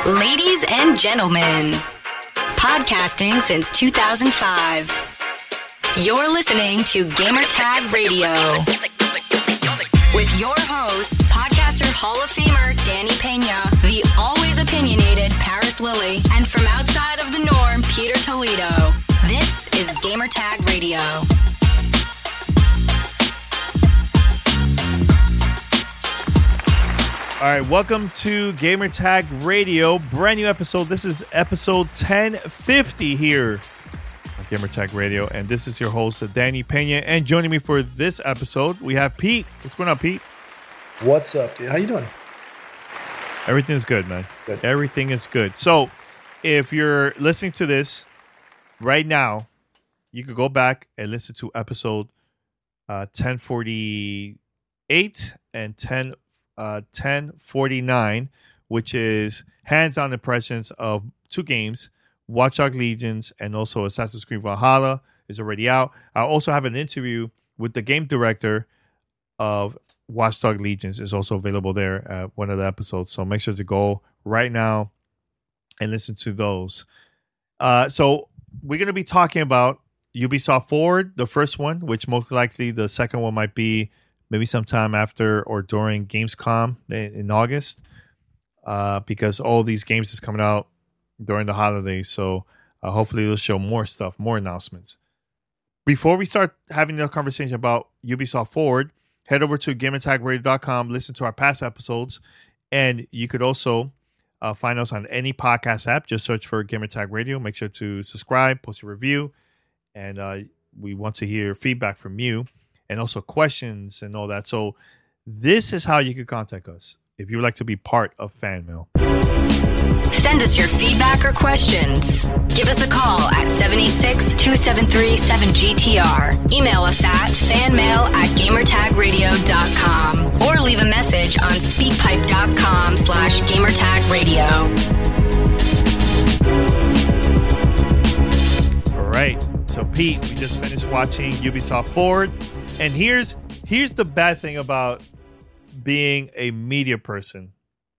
Ladies and gentlemen, podcasting since 2005. You're listening to Gamertag Radio. With your hosts, podcaster Hall of Famer Danny Pena, the always opinionated Paris Lilly, and from outside of the norm, Peter Toledo. This is Gamertag Radio. All right, welcome to Gamertag Radio, brand new episode. This is episode 1050 here on Gamertag Radio, and this is your host, Danny Pena. And joining me for this episode, we have Pete. What's going on, Pete? What's up, dude? How you doing? Everything is good, man. Good. Everything is good. So, if you're listening to this right now, you could go back and listen to episode 1048 and 1049, which is hands-on impressions of two games, Watch Dogs Legions and also Assassin's Creed Valhalla is already out. I also have an interview with the game director of Watch Dogs Legions is also available there at one of the episodes. So make sure to go right now and listen to those. So we're going to be talking about Ubisoft Forward, the first one, which most likely the second one might be maybe sometime after or during Gamescom in August, because all these games is coming out during the holidays. So hopefully they'll show more stuff, more announcements. Before we start having the conversation about Ubisoft Forward, head over to GamerTagRadio.com, listen to our past episodes, and you could also find us on any podcast app. Just search for Gamertag Radio. Make sure to subscribe, post a review, and we want to hear feedback from you. And also questions and all that. So this is how you can contact us if you would like to be part of Fan Mail. Send us your feedback or questions. Give us a call at 786-273-7GTR. Email us at fanmail@gamertagradio.com or leave a message on speakpipe.com/gamertagradio. All right. So Pete, we just finished watching Ubisoft Forward. And here's the bad thing about being a media person.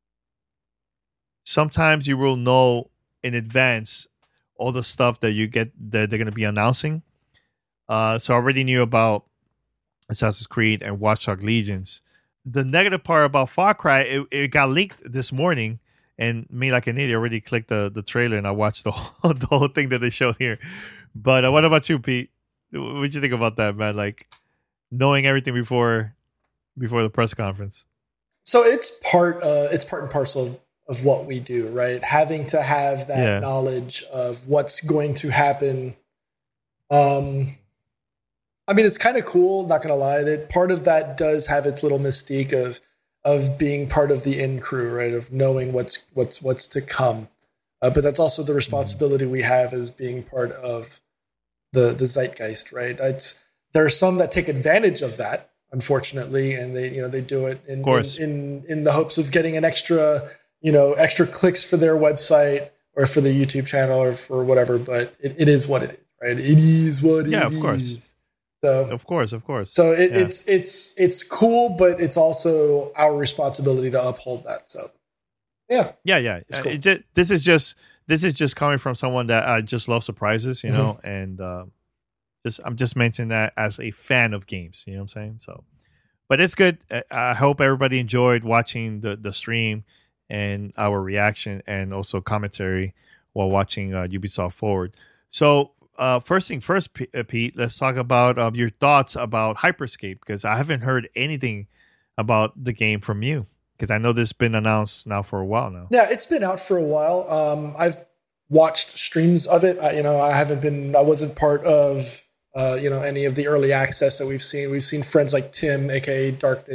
Sometimes you will know in advance all the stuff that you get that they're going to be announcing. So I already knew about Assassin's Creed and Watch Dogs Legions. The negative part about Far Cry, it got leaked this morning, and me, like an idiot, already clicked the trailer and I watched the whole thing that they showed here. But what about you, Pete? What did you think about that, man? Like, knowing everything before the press conference. So it's part and parcel of what we do, right? Having to have that knowledge of what's going to happen. I mean, it's kind of cool, not gonna lie. That part of that does have its little mystique of being part of the in crew, right? Of knowing what's to come. But that's also the responsibility we have as being part of the zeitgeist, right? There are some that take advantage of that, unfortunately, and they do it in the hopes of getting an extra clicks for their website or for the YouTube channel or for whatever. But it is what it is, right? It is what it is. Yeah, of course. So of course. So it's cool, but it's also our responsibility to uphold that. So yeah. It's cool. This is just coming from someone that just loves surprises, and I'm just mentioning that as a fan of games, you know what I'm saying? So, but it's good. I hope everybody enjoyed watching the stream and our reaction and also commentary while watching Ubisoft Forward. So, first thing first, Pete, let's talk about your thoughts about Hyperscape, because I haven't heard anything about the game from you. Because I know this has been announced now for a while now. Yeah, it's been out for a while. I've watched streams of it. I wasn't part of any of the early access that we've seen. We've seen friends like Tim, aka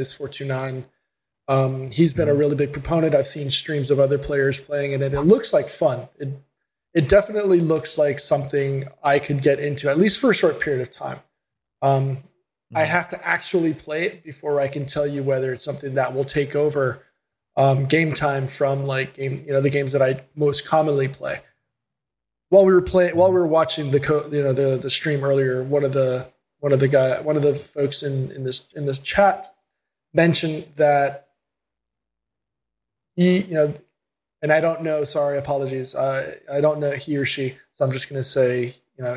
Darkness429. He's been a really big proponent. I've seen streams of other players playing it, and it looks like fun. It definitely looks like something I could get into, at least for a short period of time. I have to actually play it before I can tell you whether it's something that will take over game time from the games that I most commonly play. While we were watching the stream earlier, one of the folks in this chat mentioned that and I don't know. Sorry, apologies. I don't know he or she, so I'm just going to say,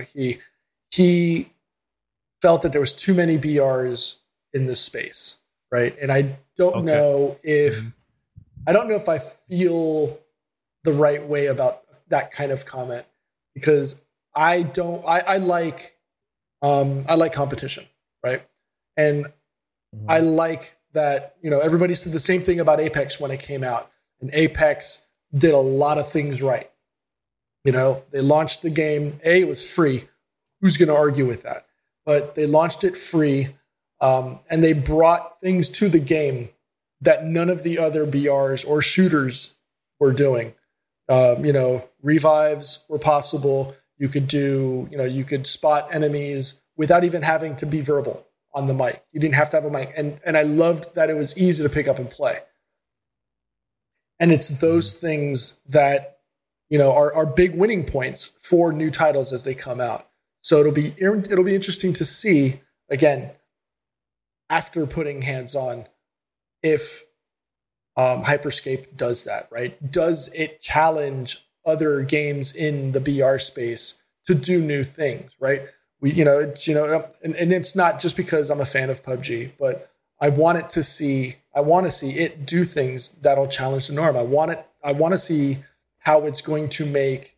he felt that there was too many BRs in this space, right? And I don't know if I feel the right way about that kind of comment, because I like competition, right? And I like that, everybody said the same thing about Apex when it came out, and Apex did a lot of things right. They launched the game. It was free. Who's going to argue with that? But they launched it free, and they brought things to the game that none of the other BRs or shooters were doing. Revives were possible. You could you could spot enemies without even having to be verbal on the mic. You didn't have to have a mic. And I loved that it was easy to pick up and play. And it's those things that, are big winning points for new titles as they come out. So it'll be interesting to see, again, after putting hands on, if Hyperscape does that, right? Does it challenge other games in the BR space to do new things, right? And it's not just because I'm a fan of PUBG, but I want to see it do things that'll challenge the norm. I want to see how it's going to make,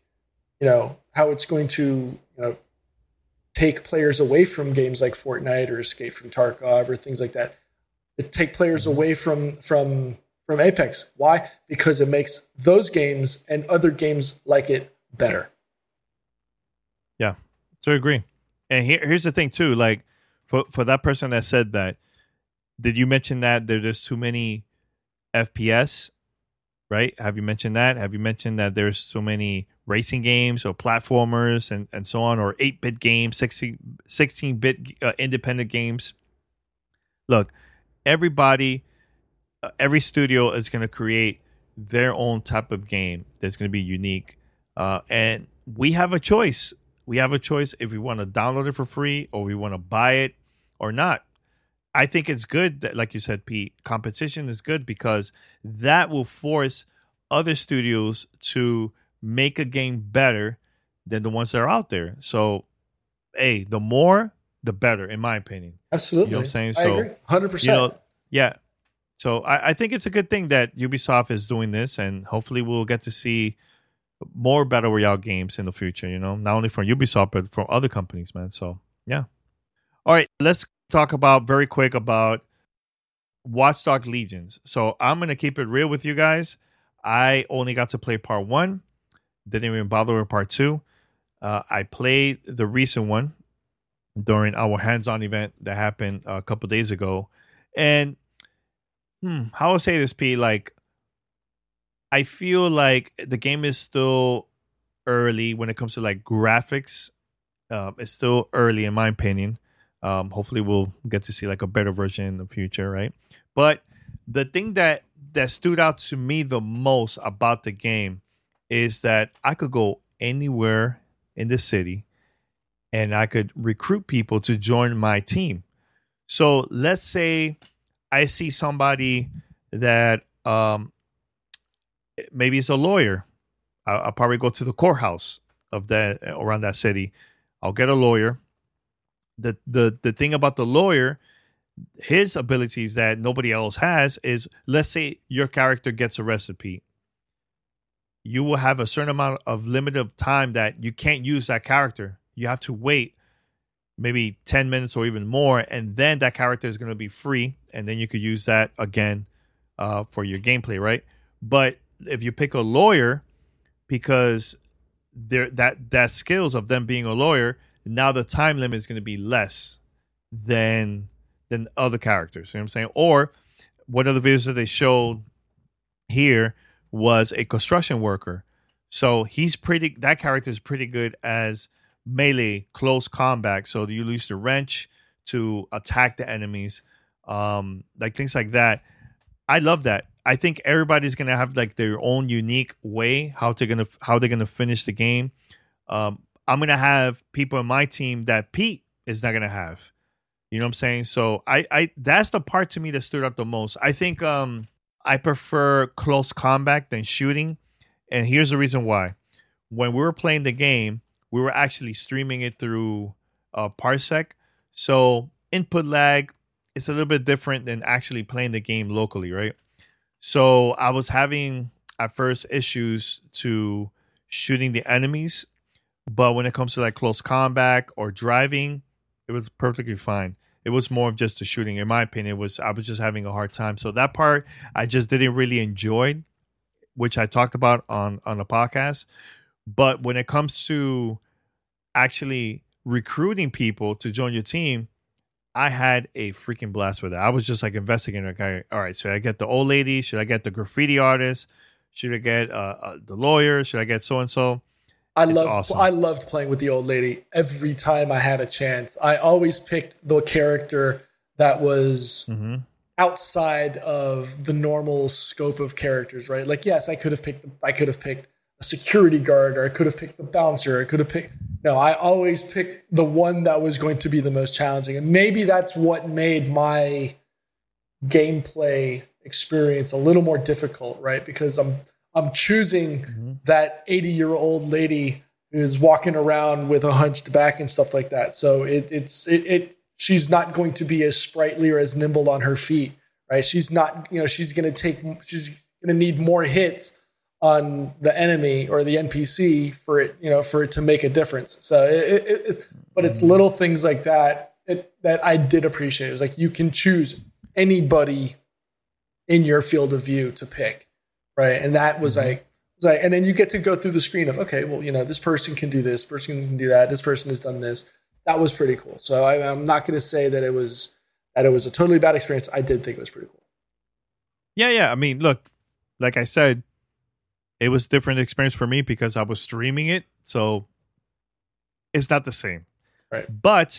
take players away from games like Fortnite or Escape from Tarkov or things like that. It take players away from Apex. Why? Because it makes those games and other games like it better. Yeah, so I agree. And here's the thing too, like for that person that said that, did you mention that there's too many FPS, right? Have you mentioned that? Have you mentioned that there's so many racing games or platformers and so on, or 8-bit games, 16-bit independent games? Look, every studio is going to create their own type of game that's going to be unique. And we have a choice. We have a choice if we want to download it for free or we want to buy it or not. I think it's good that, like you said, Pete, competition is good because that will force other studios to make a game better than the ones that are out there. So, hey, the more, the better, in my opinion. Absolutely. You know what I'm saying? I agree. 100%. Yeah. So I think it's a good thing that Ubisoft is doing this, and hopefully we'll get to see more Battle Royale games in the future, not only from Ubisoft, but from other companies, man. So, yeah. All right, let's talk very quick about Watch Dogs Legions. So I'm going to keep it real with you guys. I only got to play part 1. Didn't even bother with part 2. I played the recent one during our hands-on event that happened a couple days ago. And how I'll say this, Pete, like, I feel like the game is still early when it comes to like graphics. It's still early in my opinion. Hopefully we'll get to see like a better version in the future, right? But the thing that stood out to me the most about the game is that I could go anywhere in the city and I could recruit people to join my team. So let's say I see somebody that maybe it's a lawyer. I'll probably go to the courthouse of that around that city. I'll get a lawyer. The thing about the lawyer, his abilities that nobody else has is, let's say your character gets arrested, Pete. You will have a certain amount of limit of time that you can't use that character. You have to wait maybe 10 minutes or even more, and then that character is going to be free, and then you could use that again for your gameplay, right? But if you pick a lawyer, because that skills of them being a lawyer, now the time limit is going to be less than other characters. You know what I'm saying? Or one of the videos that they showed here was a construction worker. So that character is pretty good as melee, close combat. So you use the wrench to attack the enemies, like things like that. I love that. I think everybody's gonna have like their own unique way how they're gonna finish the game. I'm gonna have people in my team that Pete is not gonna have. You know what I'm saying? So I that's the part to me that stood out the most. I think I prefer close combat than shooting, And here's the reason why. When we were playing the game, we were actually streaming it through Parsec. So input lag is a little bit different than actually playing the game locally, right? So I was having at first issues to shooting the enemies, but when it comes to like close combat or driving, it was perfectly fine. It was more of just the shooting. In my opinion, I was just having a hard time. So that part I just didn't really enjoy, which I talked about on the podcast. But when it comes to actually recruiting people to join your team, I had a freaking blast with it. I was just like investigating. Like, all right, should I get the old lady? Should I get the graffiti artist? Should I get the lawyer? Should I get so and so? I loved playing with the old lady every time I had a chance. I always picked the character that was outside of the normal scope of characters, right? Like, yes, I could have picked a security guard, or I could have picked the bouncer. I always picked the one that was going to be the most challenging. And maybe that's what made my gameplay experience a little more difficult, right? Because I'm choosing that 80-year-old lady who's walking around with a hunched back and stuff like that. So she's not going to be as sprightly or as nimble on her feet, right? She's not, she's going to need more hits on the enemy or the NPC for it to make a difference. So it's little things like that that I did appreciate. It was like, you can choose anybody in your field of view to pick. Right. And that was like, and then you get to go through the screen of, okay, well, this person can do this, person can do that. This person has done this. That was pretty cool. So I'm not going to say that it was a totally bad experience. I did think it was pretty cool. Yeah. I mean, look, like I said, it was a different experience for me because I was streaming it. So it's not the same. Right. But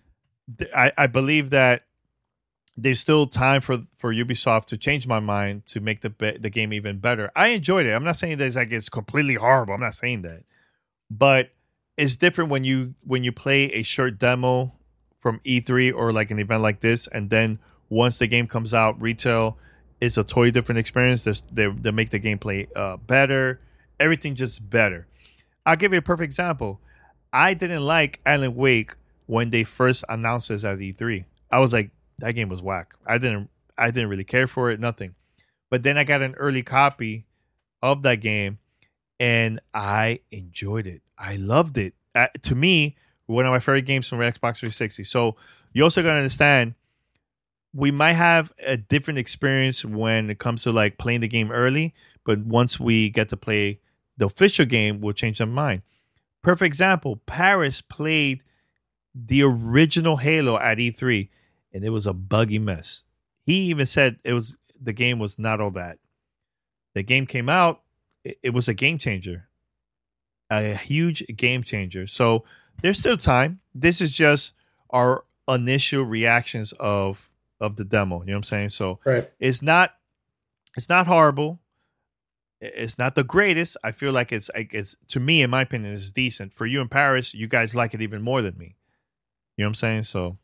I believe that there's still time for Ubisoft to change my mind to make the game even better. I enjoyed it. I'm not saying that it's completely horrible. I'm not saying that. But it's different when you play a short demo from E3 or like an event like this, and then once the game comes out retail, it's a totally different experience. They make the gameplay better. Everything just better. I'll give you a perfect example. I didn't like Alan Wake when they first announced this at E3. I was like, that game was whack. I didn't really care for it, nothing. But then I got an early copy of that game, and I enjoyed it. I loved it. To me, one of my favorite games from Xbox 360. So you also got to understand, we might have a different experience when it comes to like playing the game early, but once we get to play the official game, we'll change our mind. Perfect example, Paris played the original Halo at E3, and it was a buggy mess. He even said the game was not all that. The game came out, it was a game changer. A huge game changer. So there's still time. This is just our initial reactions of the demo. You know what I'm saying? So right. It's not horrible. It's not the greatest. I feel like it's to me, in my opinion, it's decent. For you in Paris, you guys like it even more than me. You know what I'm saying? So,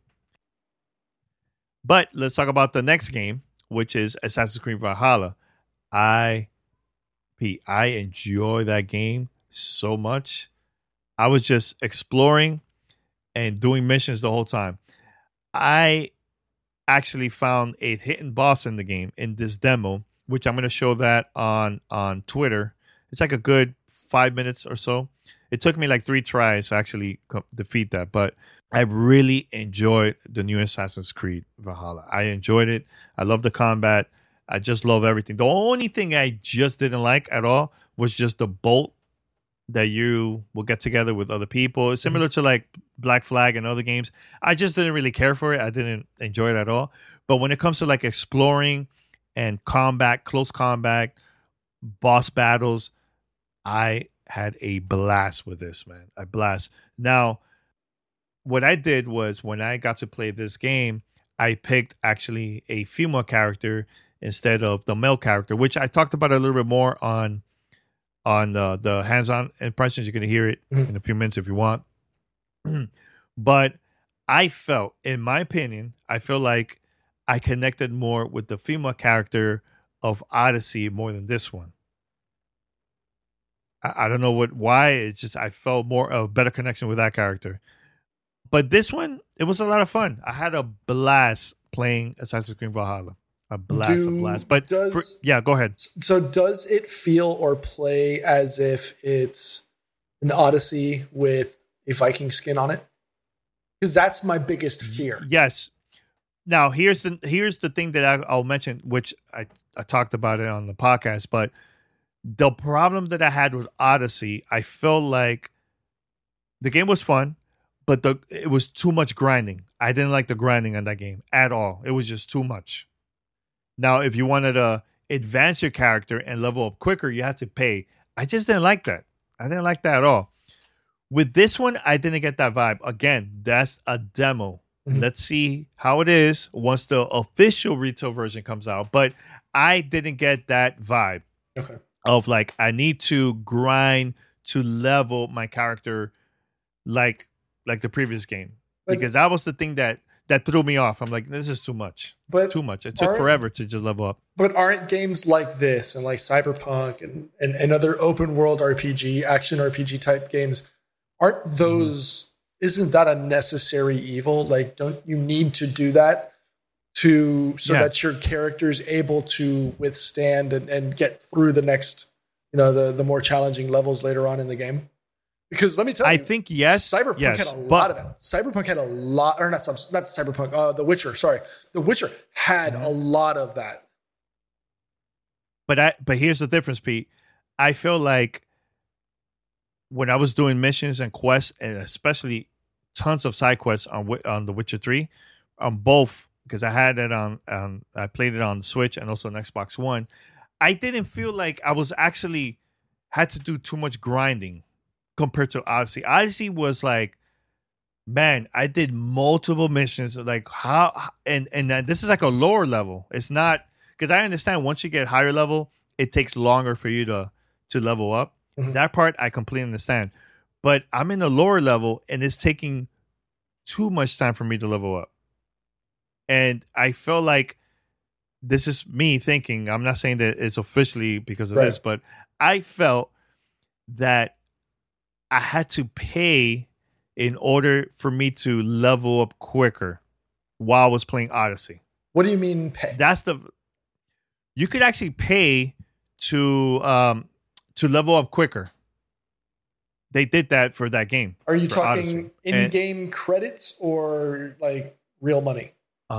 but let's talk about the next game, which is Assassin's Creed Valhalla. I enjoy that game so much. I was just exploring and doing missions the whole time. I actually found a hidden boss in the game in this demo, which I'm going to show that on Twitter. It's like a good 5 minutes or so. It took me like 3 tries to actually defeat that, but I really enjoyed the new Assassin's Creed Valhalla. I enjoyed it. I love the combat. I just love everything. The only thing I just didn't like at all was just the bolt that you will get together with other people. It's similar to like Black Flag and other games. I just didn't really care for it. I didn't enjoy it at all. But when it comes to like exploring and combat, close combat, boss battles, I had a blast with this, man. A blast. Now, what I did was when I got to play this game, I picked actually a female character instead of the male character, which I talked about a little bit more on the hands-on impressions. You're going to hear it in a few minutes if you want. But I felt, in my opinion, I feel like I connected more with the female character of Odyssey more than this one. I don't know why. It's just I felt more of a better connection with that character. But this one, it was a lot of fun. I had a blast playing Assassin's Creed Valhalla. A blast. But go ahead. So does it feel or play as if it's an Odyssey with a Viking skin on it? Because that's my biggest fear. Yes. Now here's the thing that I'll mention, which I talked about it on the podcast, but the problem that I had with Odyssey, I felt like the game was fun, but it was too much grinding. I didn't like the grinding on that game at all. It was just too much. Now, if you wanted to advance your character and level up quicker, you had to pay. I just didn't like that. I didn't like that at all. With this one, I didn't get that vibe. Again, that's a demo. Mm-hmm. Let's see how it is once the official retail version comes out. But I didn't get that vibe of like, I need to grind to level my character like the previous game. Because that was the thing that threw me off. I'm like, this is too much. Too much. It took forever to just level up. But aren't games like this and like Cyberpunk and other open world RPG, action RPG type games, aren't those, isn't that a necessary evil? Like, don't you need to do that that your character's able to withstand and get through the next, the more challenging levels later on in the game? Because let me tell you, I think yes. Cyberpunk had a lot of that. Cyberpunk had a lot, or not Cyberpunk. The Witcher. Sorry, The Witcher had a lot of that. But here's the difference, Pete. I feel like when I was doing missions and quests, and especially tons of side quests on The Witcher 3, on both, because I had it I played it on the Switch and also on Xbox One. I didn't feel like I was actually had to do too much grinding compared to Odyssey. Odyssey was like, man, I did multiple missions. Like how, and this is like a lower level. It's not, because I understand once you get higher level, it takes longer for you to level up. Mm-hmm. That part I completely understand. But I'm in the lower level and it's taking too much time for me to level up. And I feel like this is me thinking, I'm not saying that it's officially because of this, but I felt that I had to pay in order for me to level up quicker while I was playing Odyssey. What do you mean pay? You could actually pay to level up quicker. They did that for that game. Are you talking in-game credits or like real money?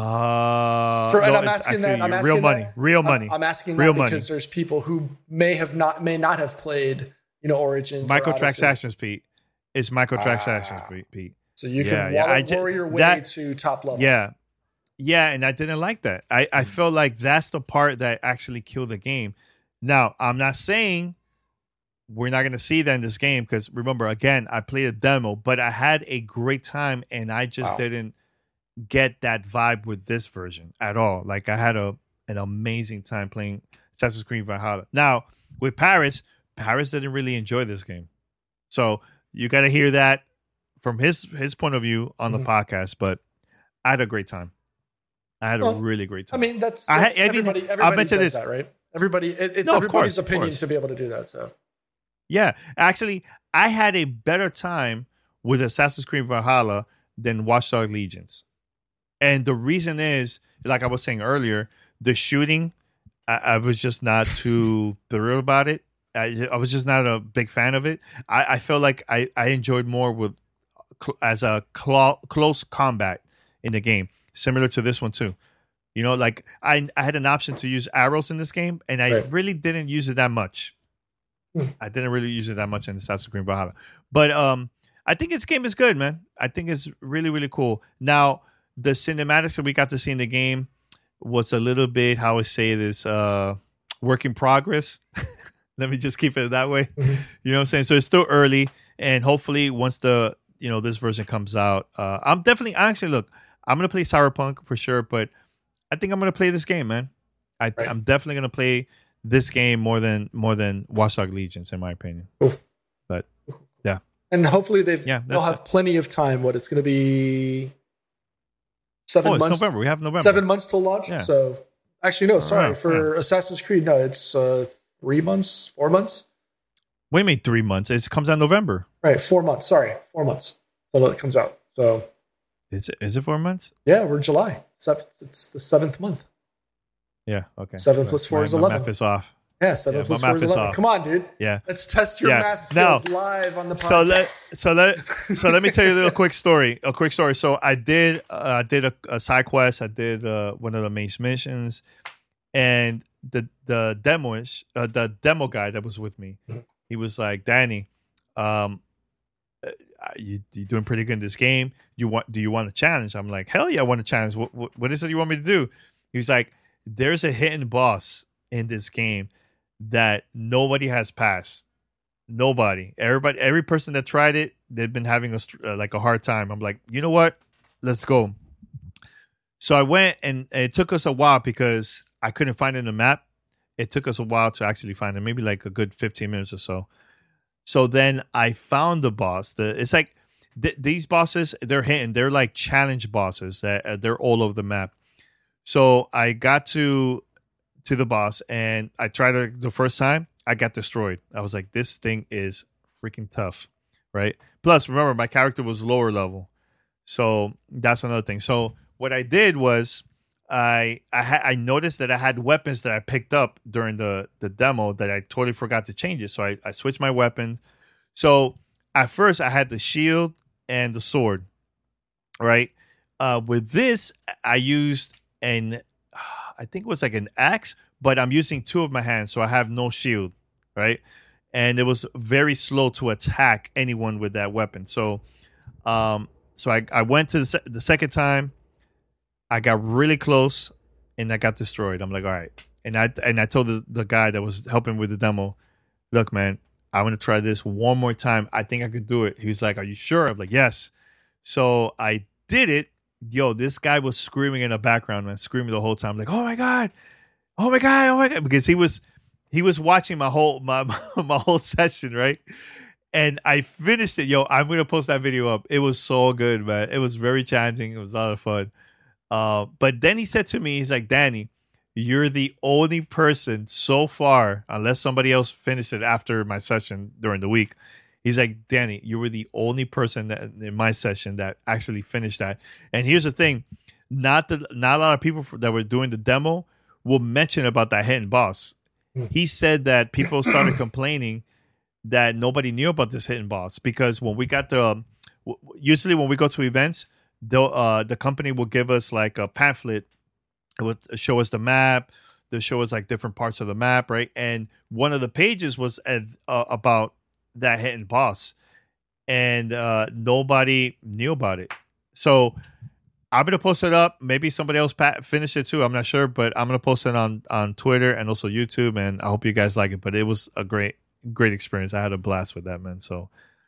I'm asking that. Real money. I'm asking that because there's people who may not have played, Origins. Microtransactions, Pete. It's microtransactions, Pete. So you can warrior your way to top level. Yeah, and I didn't like that. I felt like that's the part that actually killed the game. Now, I'm not saying we're not going to see that in this game because, remember, again, I played a demo, but I had a great time, and I just didn't get that vibe with this version at all. Like, I had an amazing time playing Assassin's Creed Valhalla. Now, with Paris didn't really enjoy this game. So you got to hear that from his point of view on the podcast, but I had a great time. I had a really great time. I mean, that's everybody does that, right? Everybody, it's everybody's opinion to be able to do that. So, yeah, actually, I had a better time with Assassin's Creed Valhalla than Watch Dogs Legions. And the reason is, like I was saying earlier, the shooting, I was just not too thrilled about it. I was just not a big fan of it. I felt like I enjoyed more with as a close combat in the game, similar to this one too. Like I had an option to use arrows in this game, and I really didn't use it that much. I didn't really use it that much in Assassin's Creed Valhalla. But I think this game is good, man. I think it's really, really cool. Now, the cinematics that we got to see in the game was a little bit, how I say this, work in progress. Let me just keep it that way. Mm-hmm. You know what I'm saying? So it's still early, and hopefully once this version comes out, I'm going to play Cyberpunk for sure, but I think I'm going to play this game, man. I'm definitely going to play this game more than Watch Dogs Legions, in my opinion. Ooh. But yeah. And hopefully they'll have plenty of time. What, it's going to be 7 months? It's November. We have November. 7 months till launch. Yeah. So actually, no, sorry. For Assassin's Creed, no, it's 3 months, 4 months. What do you mean 3 months? It comes out in November. Right, 4 months. Sorry, 4 months. So it comes out. So is it 4 months? Yeah, we're July. It's the 7th month. Yeah. Okay. 7 plus 4 is 11. My math is off. Yeah, 7 plus 4 is 11. Come on, dude. Yeah. Let's test your math skills live on the podcast. So let me tell you a quick story. So I did a side quest. I did one of the main missions, and the demo guy that was with me, he was like, Danny, you're doing pretty good in this game. Do you want a challenge? I'm like, hell yeah, I want a challenge. What is it you want me to do? He was like, there's a hidden boss in this game that nobody has passed. Nobody. Every person that tried it, they've been having a hard time. I'm like, you know what? Let's go. So I went, and it took us a while because I couldn't find it in the map. It took us a while to actually find it, maybe like a good 15 minutes or so. So then I found the boss. It's like these bosses, they're hidden. They're like challenge bosses. They're all over the map. So I got to the boss, and I tried it the first time. I got destroyed. I was like, this thing is freaking tough, right? Plus, remember, my character was lower level. So that's another thing. So what I did was I noticed that I had weapons that I picked up during the demo that I totally forgot to change it. So I switched my weapon. So at first I had the shield and the sword, right? With this, I used I think it was like an axe, but I'm using two of my hands, so I have no shield, right? And it was very slow to attack anyone with that weapon. So I went to the second time. I got really close, and I got destroyed. I'm like, all right. And I told the guy that was helping with the demo, look, man, I want to try this one more time. I think I could do it. He was like, are you sure? I'm like, yes. So I did it. Yo, this guy was screaming in the background, man, screaming the whole time, like, oh my god, because he was watching my whole my whole session, right? And I finished it. Yo, I'm gonna post that video up. It was so good, man. It was very challenging. It was a lot of fun. But then he said to me, he's like, Danny, you're the only person so far, unless somebody else finished it after my session during the week. He's like, Danny, you were the only person that in my session that actually finished that. And here's the thing, not a lot of people that were doing the demo will mention about that hidden boss. He said that people started complaining that nobody knew about this hidden boss because when we got usually when we go to events, the company will give us like a pamphlet. It would show us the map. They'll show us like different parts of the map, right? And one of the pages was about that hidden boss, and nobody knew about it. So I'm gonna post it up. Maybe somebody else finished it too. I'm not sure, but I'm gonna post it on Twitter and also YouTube, and I hope you guys like it. But it was a great experience. I had a blast with that, man. So,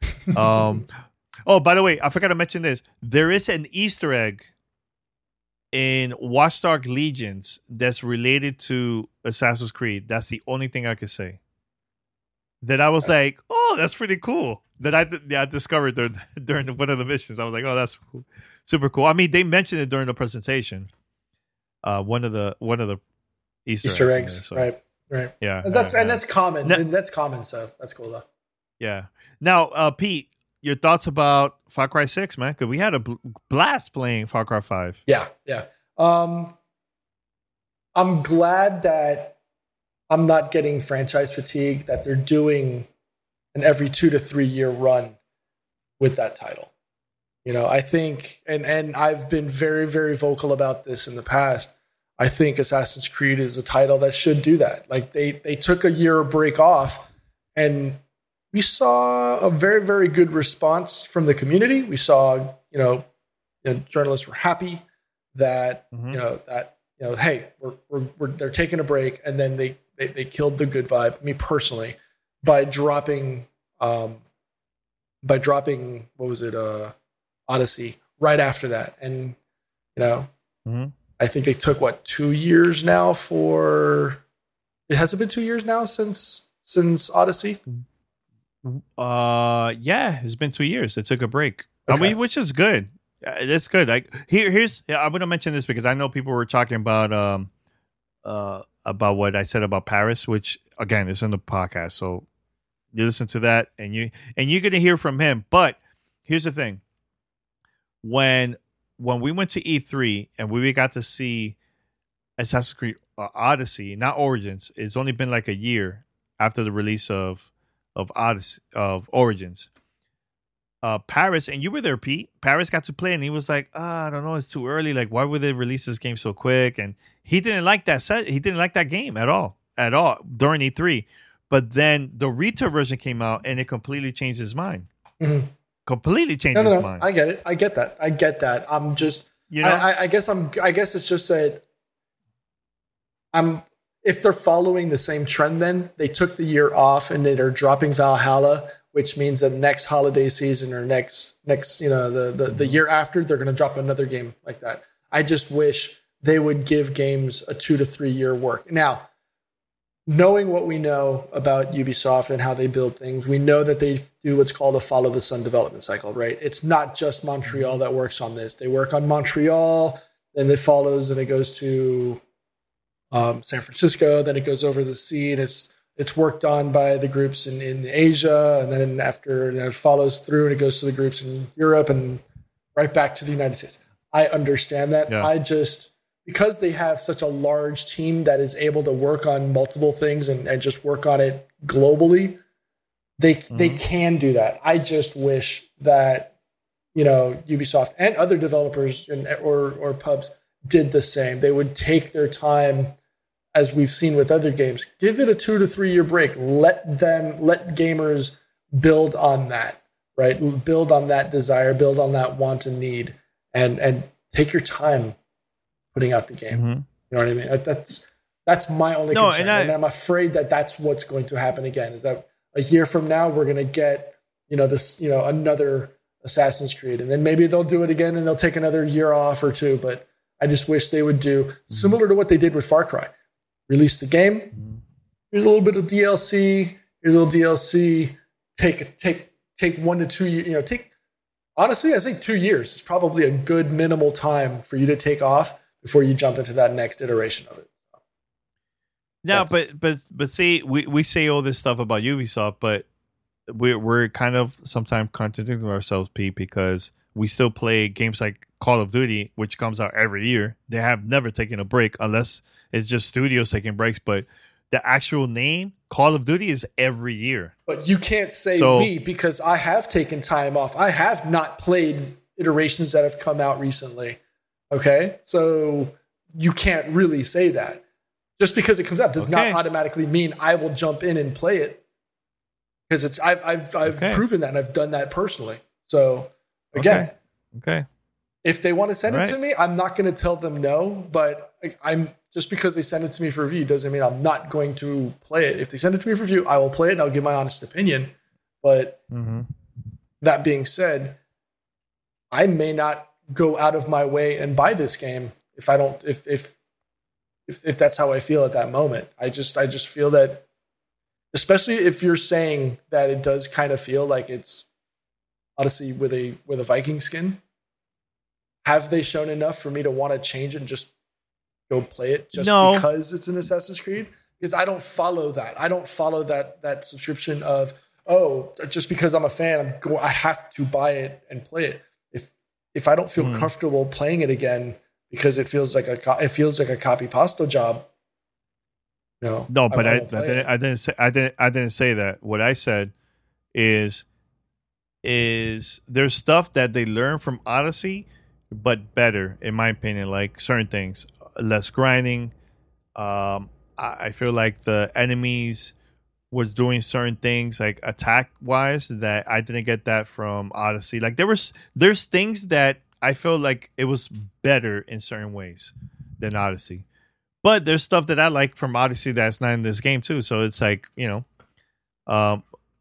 oh, by the way, I forgot to mention this. There is an Easter egg in Watchdog Legions that's related to Assassin's Creed. That's the only thing I could say. That I was like, oh, that's pretty cool. That I discovered during one of the missions. I was like, oh, that's cool. Super cool. I mean, they mentioned it during the presentation. One of the Easter eggs. There, so. Right. Yeah. And that's common. And that's common, so that's cool though. Yeah. Now, Pete, your thoughts about Far Cry 6, man? Because we had a blast playing Far Cry 5. Yeah. I'm glad that I'm not getting franchise fatigue, that they're doing an every 2 to 3 year run with that title. You know, I think, and I've been very, very vocal about this in the past. I think Assassin's Creed is a title that should do that. Like they took a year break off, and we saw a very, very good response from the community. We saw, journalists were happy that, hey, they're taking a break, and then they killed the good vibe. Me personally, by dropping what was it, Odyssey right after that, and I think they took 2 years now it hasn't been 2 years now since Odyssey. Yeah, it's been 2 years. They took a break. Okay. I mean, which is good. That's good. Like here's I'm gonna mention this because I know people were talking about what I said about Paris, which again is in the podcast. So You listen to that, and you're gonna hear from him. But here's the thing: when we went to E3 and we got to see Assassin's Creed Odyssey, not Origins, it's only been like a year after the release of Origins. Paris, and you were there, Pete. Paris got to play, and he was like, I don't know, it's too early. Like, why would they release this game so quick? And he didn't like that set. He didn't like that game at all during E3. But then the retail version came out, and it completely changed his mind. Mm-hmm. Completely changed his mind. I get it. I get that. I'm just, I guess it's just that if they're following the same trend, then they took the year off and they're dropping Valhalla, which means that next holiday season or next, the year after, they're going to drop another game like that. I just wish they would give games a 2 to 3 year work. Now, knowing what we know about Ubisoft and how they build things, we know that they do what's called a follow the sun development cycle, right? It's not just Montreal that works on this. They work on Montreal, then it follows and it goes to San Francisco, then it goes over the sea, and it's worked on by the groups in Asia, and then after it follows through and it goes to the groups in Europe and right back to the United States. I understand that. Yeah. Because they have such a large team that is able to work on multiple things and just work on it globally, they can do that. I just wish that, Ubisoft and other developers or pubs did the same. They would take their time, as we've seen with other games, give it a 2 to 3 year break. Let gamers build on that, right? Build on that desire, build on that want and need, and take your time putting out the game. Mm-hmm. You know what I mean? That's my only concern. And I'm afraid that that's what's going to happen again, is that a year from now, we're going to get, another Assassin's Creed. And then maybe they'll do it again and they'll take another year off or two. But I just wish they would do similar to what they did with Far Cry. Release the game. Here's a little bit of DLC. Here's a little DLC. Take 1 to 2 years. Honestly, I think 2 years is probably a good minimal time for you to take off before you jump into that next iteration of it. No, but see, we say all this stuff about Ubisoft, but we're kind of sometimes contradicting ourselves, Pete, because we still play games like Call of Duty, which comes out every year. They have never taken a break, unless it's just studios taking breaks. But the actual name, Call of Duty, is every year. But you can't say we, because I have taken time off. I have not played iterations that have come out recently. Okay, so you can't really say that. Just because it comes out does not automatically mean I will jump in and play it, because I've proven that and I've done that personally. So again, if they want to send it to me, I'm not going to tell them no. But I'm just because they send it to me for review doesn't mean I'm not going to play it. If they send it to me for review, I will play it and I'll give my honest opinion. But that being said, I may not go out of my way and buy this game if that's how I feel at that moment. I just feel that, especially if you're saying that it does kind of feel like it's Odyssey with a Viking skin. Have they shown enough for me to want to change it and just go play it because it's an Assassin's Creed? Because I don't follow that. I don't follow that subscription of, just because I'm a fan, I have to buy it and play it. If I don't feel comfortable playing it again because it feels like a copy pasta job, no. But I didn't say that. What I said is there's stuff that they learn from Odyssey, but better in my opinion. Like certain things, less grinding. I feel like the enemies was doing certain things like attack wise that I didn't get that from Odyssey. Like there's things that I feel like it was better in certain ways than Odyssey, but there's stuff that I like from Odyssey that's not in this game too. So it's like, but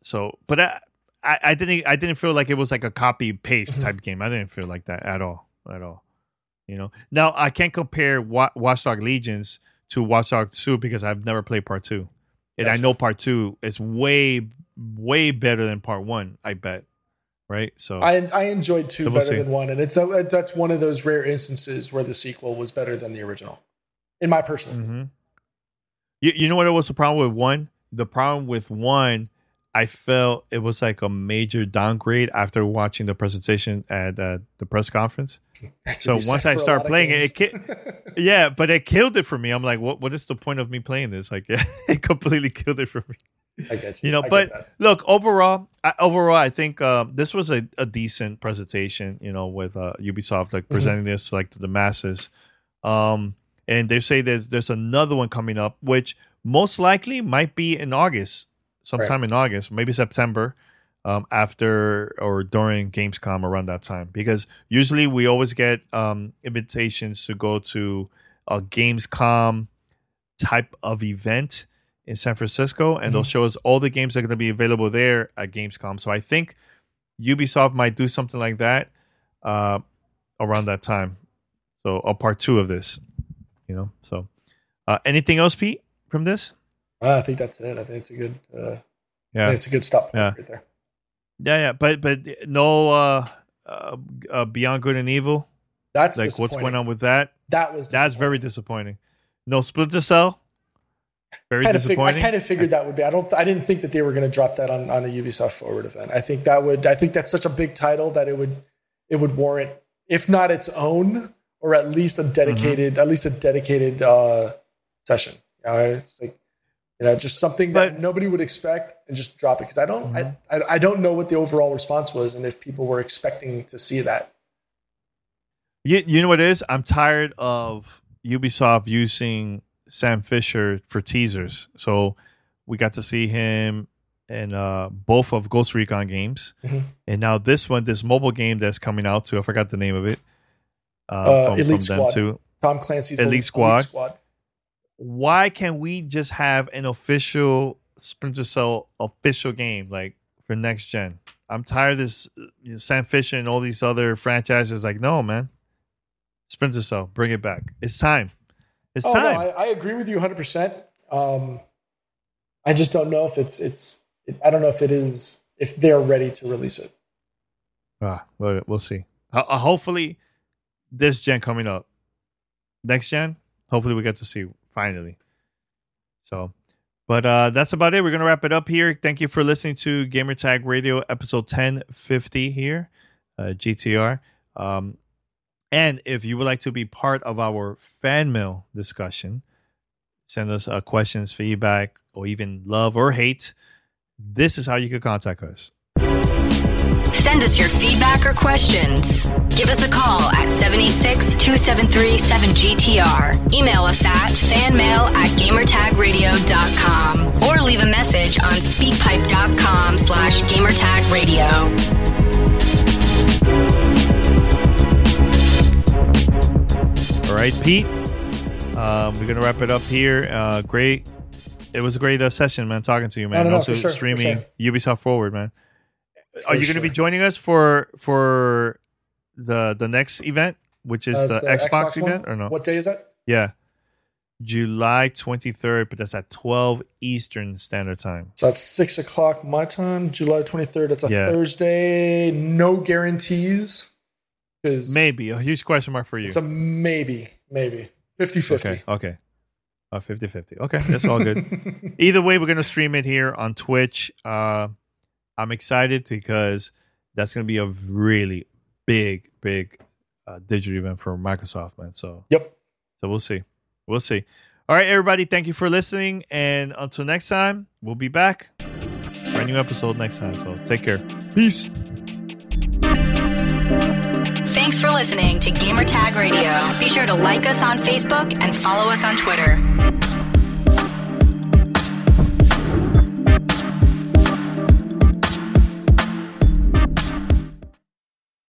I didn't feel like it was like a copy paste type game. I didn't feel like that at all. Now I can't compare Watch Dogs Legions to Watch Dogs 2 because I've never played Part 2. And I know Part 2 is way, way better than Part 1, I bet. Right? So I enjoyed 2 better than 1. And that's one of those rare instances where the sequel was better than the original, in my personal opinion. You know what was the problem with 1? The problem with 1, I felt it was like a major downgrade after watching the presentation at the press conference. So once I started playing it, but it killed it for me. I'm like, what is the point of me playing this? Like, it completely killed it for me. I get you. But look, overall, I think this was a decent presentation. With Ubisoft like presenting this like to the masses. And they say there's another one coming up, which most likely might be in August. Sometime in August, maybe September, after or during Gamescom around that time. Because usually we always get invitations to go to a Gamescom type of event in San Francisco, and they'll show us all the games that are going to be available there at Gamescom. So I think Ubisoft might do something like that around that time. So a part 2 of this, So anything else, Pete, from this? I think that's it. I think it's a good. I think it's a good stop point right there. Yeah. But no Beyond Good and Evil. That's like what's going on with that. That's very disappointing. No Splinter Cell. Very disappointing. I kind of figured that would be. I didn't think that they were going to drop that on a Ubisoft Forward event. I think that's such a big title that it would warrant, if not its own, or at least a dedicated session. It's like. Just something that nobody would expect, and just drop it, because I don't know what the overall response was, and if people were expecting to see that. You know what it is? I'm tired of Ubisoft using Sam Fisher for teasers. So we got to see him in both of Ghost Recon games, and now this mobile game that's coming out too. I forgot the name of it. Elite Squad. Too. Tom Clancy's Elite Squad. Why can't we just have an official Splinter Cell official game like for next gen? I'm tired of this Sam Fisher and all these other franchises. Like, no, man. Splinter Cell, bring it back. It's time. It's time. No, I agree with you 100%. I just don't know if I don't know if it is, if they're ready to release it. We'll see. Hopefully this gen coming up. Next gen, hopefully we get to see finally. So, but that's about it. We're going to wrap it up here. Thank you for listening to Gamertag Radio episode 1050 here, GTR. And if you would like to be part of our fan mail discussion, send us questions, feedback, or even love or hate, this is how you can contact us. Send us your feedback or questions. Give us a call at 786-273-7GTR. Email us at fanmail@gamertagradio.com or leave a message on speakpipe.com/gamertagradio. All right, Pete. We're going to wrap it up here. Great. It was a great session, man, talking to you, man. Also streaming Ubisoft Forward, man. Are you going to be joining us for the next event, which is the Xbox event, or no? What day is that? Yeah, July 23rd, but that's at 12 Eastern Standard Time. So that's 6 o'clock my time. July 23rd. It's a Thursday. No guarantees. Maybe a huge question mark for you. It's a maybe 50-50. Okay. 50-50. Okay, that's all good. Either way, we're going to stream it here on Twitch. I'm excited because that's going to be a really big digital event for Microsoft, man. So we'll see. All right, everybody, thank you for listening, and until next time, we'll be back for a new episode next time. So take care. Peace. Thanks for listening to Gamertag Radio. Be sure to like us on Facebook and follow us on Twitter.